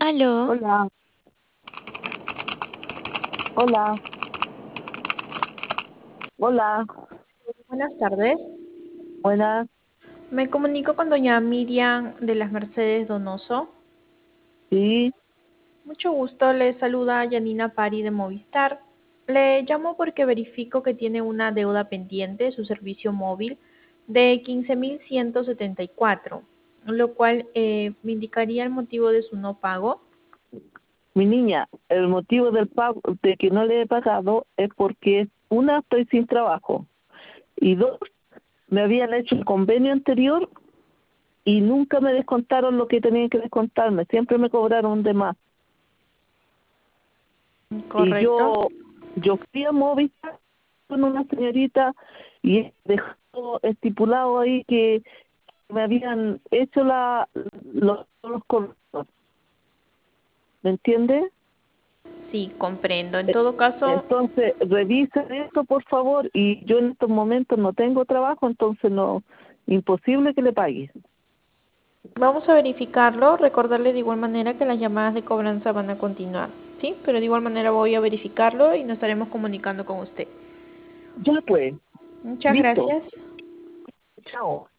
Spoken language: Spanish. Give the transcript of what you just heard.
Aló, Hola, hola, hola, Buenas tardes. buenas, Me comunico con doña Miriam de las Mercedes Donoso. sí, Mucho gusto, le saluda Yanina Pari de Movistar. Le llamo porque verifico que tiene una deuda pendiente, su servicio móvil, de 15.174, lo cual me indicaría el motivo de su no pago. mi niña, el motivo del pago, de que no le he pagado es porque, una, estoy sin trabajo y dos, me habían hecho un convenio anterior y nunca me descontaron lo que tenían que descontarme, siempre me cobraron de más. Y Correcto. yo fui a Movistar con una señorita y dejó estipulado ahí que me habían hecho los correctos, ¿me entiendes? Sí, comprendo. En todo caso, Entonces, revisen esto, por favor, y yo en estos momentos no tengo trabajo, entonces no, imposible que le pague. vamos a verificarlo. Recordarle de igual manera que las llamadas de cobranza van a continuar, ¿sí? Pero de igual manera voy a verificarlo y nos estaremos comunicando con usted. Ya pues, Muchas listo, gracias. chao.